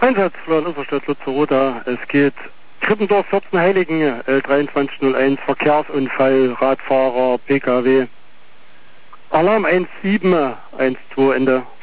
Einsatz, Florian Uferstadt, Lutzeroda. Es geht Krippendorf, 14 Heiligen, L2301, Verkehrsunfall, Radfahrer, PKW. Alarm 1712, Ende.